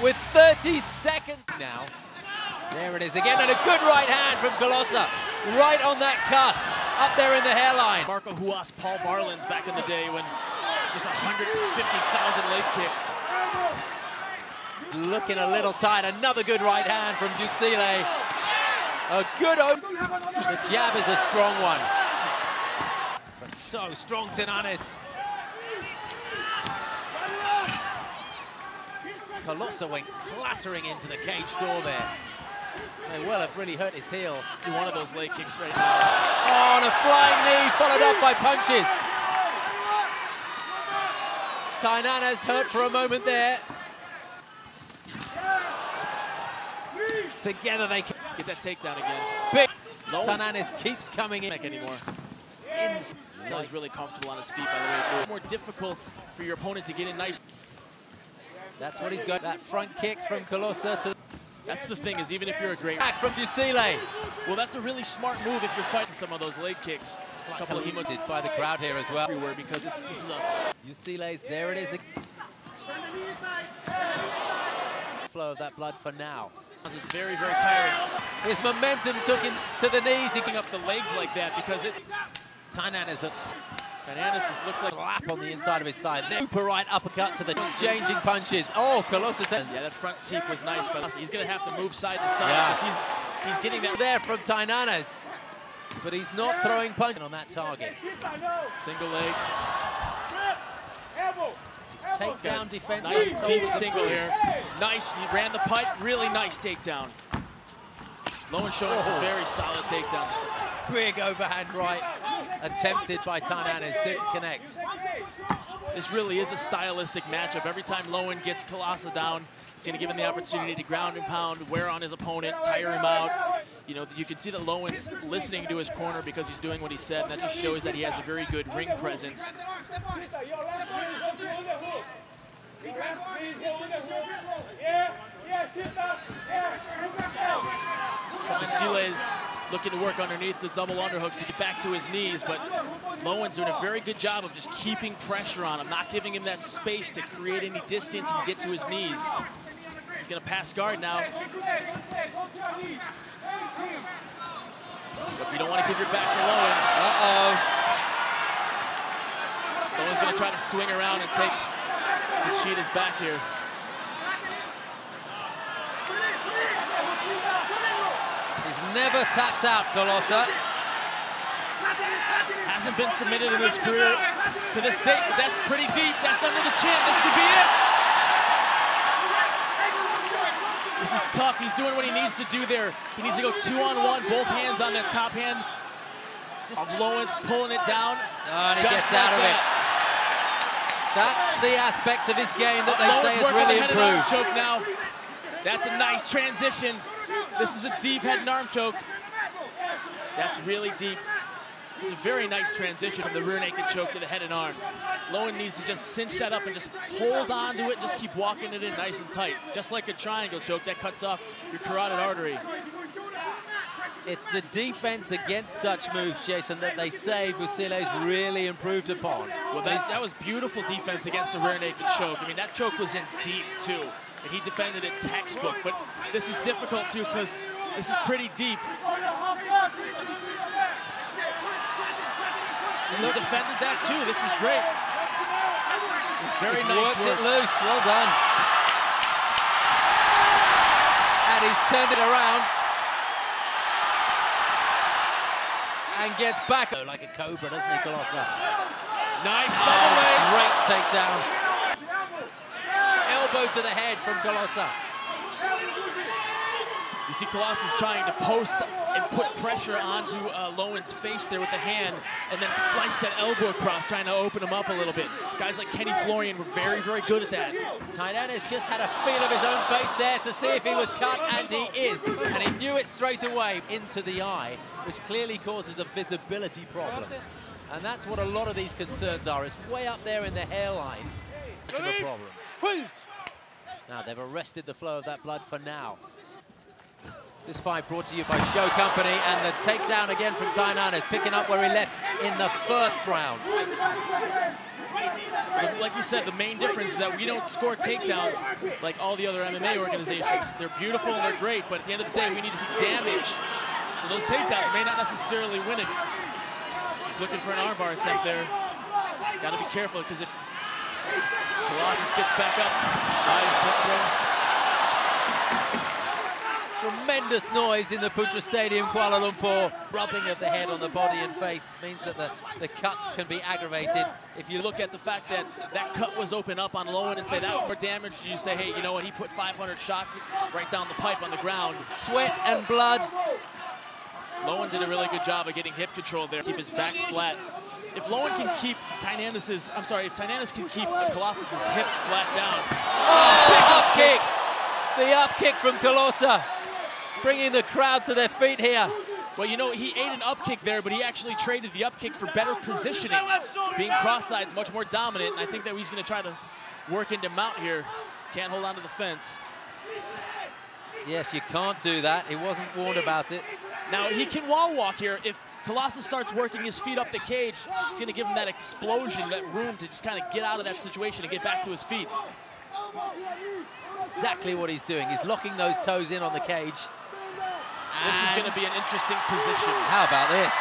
with 30 seconds now. There it is again, and a good right hand from Colossa. Right on that cut, up there in the hairline. Marco Huas, Paul Varlins back in the day when just 150,000 leg kicks. Looking a little tight, another good right hand from Dusile. A good open. The jab is a strong one. But so strong, Tinanes. Colossa went clattering into the cage door there. They will have really hurt his heel. One of those leg kicks right now. Oh, and a flying knee followed up by punches. Tinanes hurt for a moment there. Together they can get that takedown again. Big. Tinanes keeps coming in. Anymore. He's really comfortable on his feet, by the way. More difficult for your opponent to get in nice. That's what he's got. That front kick from Colossa to. That's the thing, is even if you're a great back from Dusile. Well, that's a really smart move if you're fighting some of those leg kicks. A couple of hemoted by the crowd here as well. Everywhere, because this is a Dusile's, there it is. Flow of that blood for now. It's very, very tiring. His momentum took him to the knees. He can up the legs like that because it. Tinanes looks. Tinanes looks like a slap on the inside of his thigh. Super right uppercut to the exchanging punches. Oh, Colossa tense. Yeah, that front teep was nice, but he's going to have to move side to side because he's getting that there from Tinanes, but he's not throwing punches on that target. Single leg. Takedown defense. Nice deep single here. Nice. He ran the putt. Really nice takedown. Lowen showing some very solid takedown. Big overhand right attempted by Tinanes, didn't connect. This really is a stylistic matchup. Every time Lowen gets Colossa down, it's going to give him the opportunity to ground and pound, wear on his opponent, tire him out. You know, you can see that Lowen's listening to his corner because he's doing what he said, and that just shows that he has a very good ring presence. Dusile is looking to work underneath the double underhooks to get back to his knees, but Lowen's doing a very good job of just keeping pressure on him, not giving him that space to create any distance and get to his knees. He's going to pass guard now. But you don't want to give your back to Lowen. Uh-oh. Lowen's going to try to swing around and take Kuchita's back here. He's never tapped out, Colossa. Hasn't been submitted in his career to this date, but that's pretty deep. That's under the chin. This could be it. This is tough. He's doing what he needs to do there. He needs to go 2-on-1, both hands on that top hand. Just Lowen's pulling it down. Oh, and he gets out of it. That's the aspect of his game that they say has really improved. Choke now. That's a nice transition. This is a deep head and arm choke. That's really deep. It's a very nice transition from the rear naked choke to the head and arm. Lowen needs to just cinch that up and just hold on to it and just keep walking it in nice and tight. Just like a triangle choke that cuts off your carotid artery. It's the defense against such moves, Jason, that they say Dusile's really improved upon. Well, that was beautiful defense against the rear naked choke. I mean, that choke was in deep, too. And he defended it textbook, but this is difficult, too, because this is pretty deep. He's defended that, too. This is great. It's very nice work. Worked it loose. Well done. And he's turned it around. And gets back like a cobra, doesn't he, Colossa? Nice double leg. Great takedown. Elbow to the head from Colossa. You see Colossa's trying to post and put pressure onto Lowen's face there with the hand and then slice that elbow across, trying to open him up a little bit. Guys like Kenny Florian were very, very good at that. Tinanes just had a feel of his own face there to see if he was cut, and he is. And he knew it straight away into the eye, which clearly causes a visibility problem. And that's what a lot of these concerns are. It's way up there in the hairline. Much of a problem. Now, they've arrested the flow of that blood for now. This fight brought to you by Show Company, and the takedown again from Tainan, picking up where he left in the first round. Like you said, the main difference is that we don't score takedowns like all the other MMA organizations. They're beautiful and they're great, but at the end of the day, we need to see damage. So those takedowns may not necessarily win it. He's looking for an armbar attempt there. Got to be careful, because if Colossus gets back up, nice hook throw. Tremendous noise in the Putra Stadium, Kuala Lumpur. Rubbing of the head on the body and face means that the cut can be aggravated. If you look at the fact that that cut was open up on Loewen and say that's more damage, you say, hey, you know what, he put 500 shots right down the pipe on the ground. Sweat and blood. Loewen did a really good job of getting hip control there, keep his back flat. If Loewen can keep if Tainan can keep Colossus' hips flat down. Oh, big up kick! The up kick from Colossa, bringing the crowd to their feet here. Well, you know, he ate an up kick there, but he actually traded the up kick for better positioning. Being cross-side is much more dominant, and I think that he's going to try to work into mount here. Can't hold on to the fence. Yes, you can't do that. He wasn't warned about it. Now, he can wall walk here. If Colossus starts working his feet up the cage, it's going to give him that explosion, that room to just kind of get out of that situation and get back to his feet. Exactly what he's doing. He's locking those toes in on the cage. This is going to be an interesting position. How about this?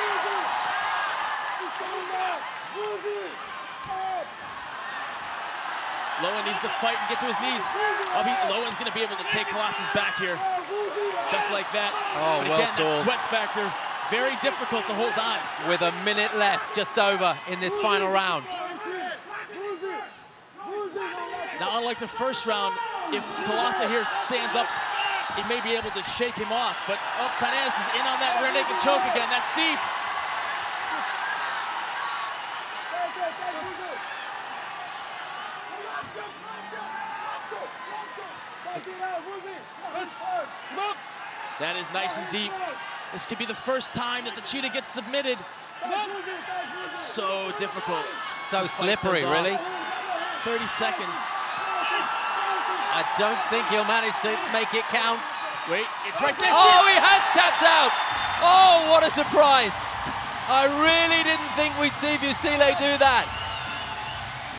Loewen needs to fight and get to his knees. Loewen's going to be able to take Colossus back here. Just like that. Oh, but again, that sweat factor, very difficult to hold on. With a minute left, just over, in this final round. Now, unlike the first round, if Colossus here stands up, he may be able to shake him off. But Tainan is in on that rear naked choke again. That's deep. That is nice and deep. This could be the first time that the Cheetah gets submitted. It's so difficult. So slippery, really. 30 seconds. I don't think he'll manage to make it count. Wait, it's right there. Oh, he has tapped out. Oh, what a surprise. I really didn't think we'd see Busile do that.